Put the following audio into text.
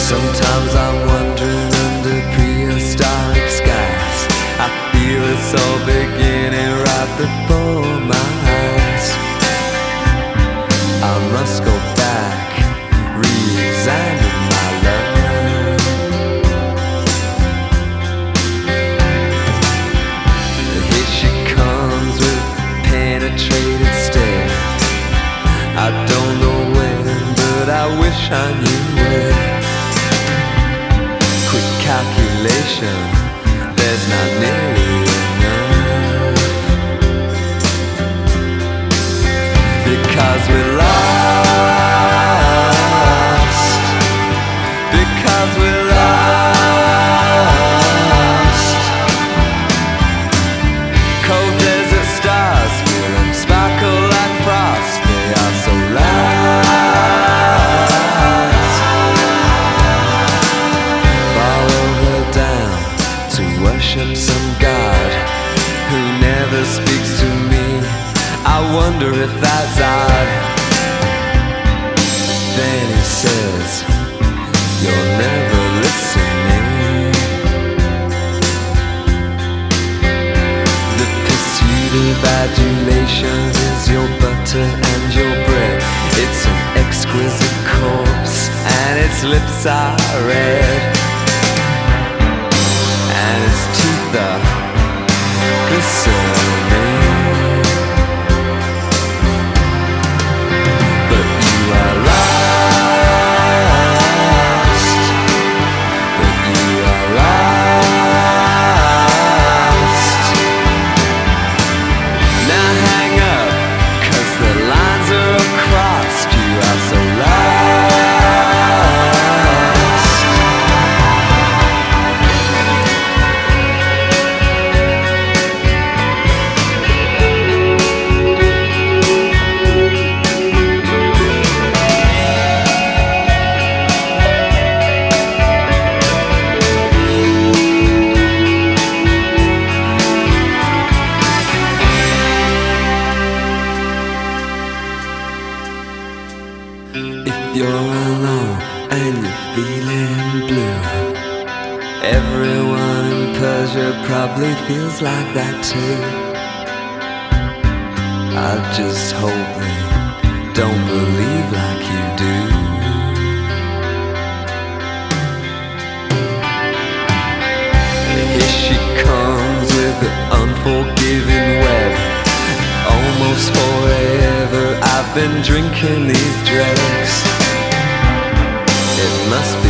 Sometimes I'm wandering under prehistoric skies. I feel it's all beginning right before my eyes. I must go back, re-examine my love. Here she comes with penetrated stare. I don't know when, but I wish I knew when. Quick calculation, there's not nearly enough. Because we're lost. Because we're lost. Cold desert stars feel them sparkle like frost. They are so lost. Follow her down to worship some god who never speaks to me. I wonder if that's odd. Then he says, you're never listening. The pursuit of adulation is your butter and your bread. It's an exquisite corpse and its lips are red, and its teeth are glistening. But you are lost. But you are lost. Now hang up, 'cause the lines are crossed. You are so lost. If you're alone and you're feeling blue, everyone in Persia probably feels like that too. I just hope they don't believe like you do. Here she comes with the unforgiving web. Almost forever I've been drinking these dregs. It must